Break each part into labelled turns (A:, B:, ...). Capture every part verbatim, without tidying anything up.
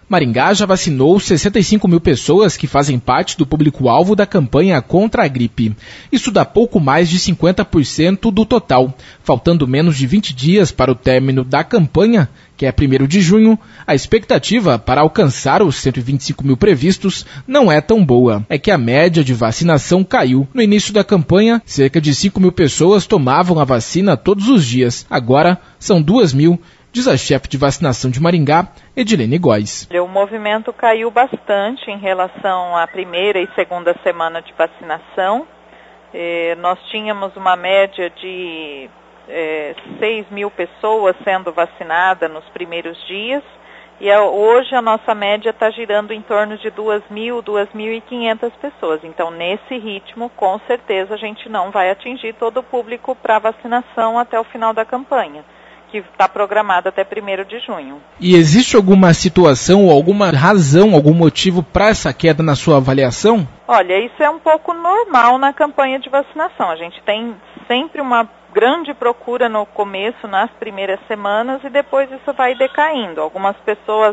A: Maringá já vacinou sessenta e cinco mil pessoas que fazem parte do público-alvo da campanha contra a gripe. Isso dá pouco mais de cinquenta por cento do total. Faltando menos de vinte dias para o término da campanha, que é primeiro de junho, a expectativa para alcançar os cento e vinte e cinco mil previstos não é tão boa. É que a média de vacinação caiu. No início da campanha, cerca de cinco mil pessoas tomavam a vacina todos os dias. Agora, são duas mil, diz a chefe de vacinação de Maringá, Edilene Góes.
B: O movimento caiu bastante em relação à primeira e segunda semana de vacinação. Eh, nós tínhamos uma média de eh, seis mil pessoas sendo vacinadas nos primeiros dias e a, hoje a nossa média está girando em torno de duas mil, duas mil e quinhentas pessoas. Então, nesse ritmo, com certeza a gente não vai atingir todo o público para vacinação até o final da campanha, que está programado até primeiro de junho.
A: E existe alguma situação ou alguma razão, algum motivo para essa queda na sua avaliação?
B: Olha, isso é um pouco normal na campanha de vacinação. A gente tem sempre uma grande procura no começo, nas primeiras semanas, e depois isso vai decaindo. Algumas pessoas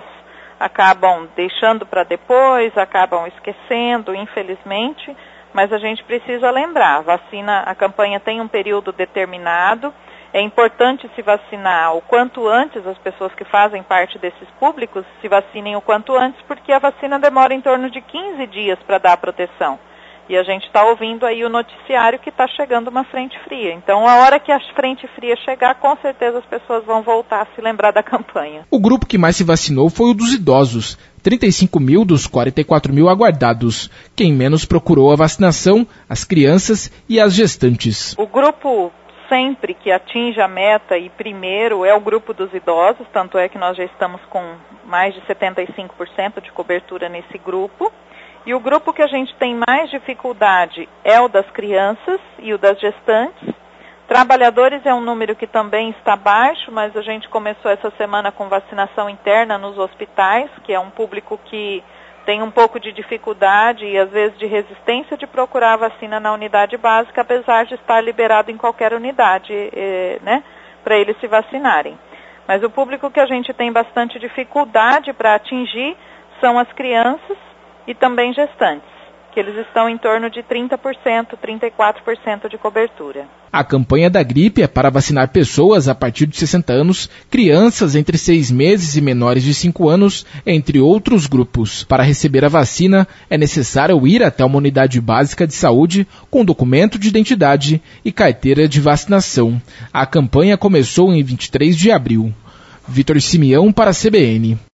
B: acabam deixando para depois, acabam esquecendo, infelizmente, mas a gente precisa lembrar, a vacina, a campanha tem um período determinado. É importante se vacinar o quanto antes, as pessoas que fazem parte desses públicos se vacinem o quanto antes, porque a vacina demora em torno de quinze dias para dar a proteção. E a gente está ouvindo aí o noticiário que está chegando uma frente fria. Então, a hora que a frente fria chegar, com certeza as pessoas vão voltar a se lembrar da campanha.
A: O grupo que mais se vacinou foi o dos idosos. trinta e cinco mil dos quarenta e quatro mil aguardados. Quem menos procurou a vacinação, as crianças e as gestantes.
B: O grupo sempre que atinge a meta e primeiro é o grupo dos idosos, tanto é que nós já estamos com mais de setenta e cinco por cento de cobertura nesse grupo. E o grupo que a gente tem mais dificuldade é o das crianças e o das gestantes. Trabalhadores é um número que também está baixo, mas a gente começou essa semana com vacinação interna nos hospitais, que é um público que tem um pouco de dificuldade e às vezes de resistência de procurar a vacina na unidade básica, apesar de estar liberado em qualquer unidade, eh, né, para eles se vacinarem. Mas o público que a gente tem bastante dificuldade para atingir são as crianças e também gestantes, que eles estão em torno de trinta por cento, trinta e quatro por cento de cobertura.
A: A campanha da gripe é para vacinar pessoas a partir de sessenta anos, crianças entre seis meses e menores de cinco anos, entre outros grupos. Para receber a vacina, é necessário ir até uma unidade básica de saúde com documento de identidade e carteira de vacinação. A campanha começou em vinte e três de abril. Vitor Simeão para a C B N.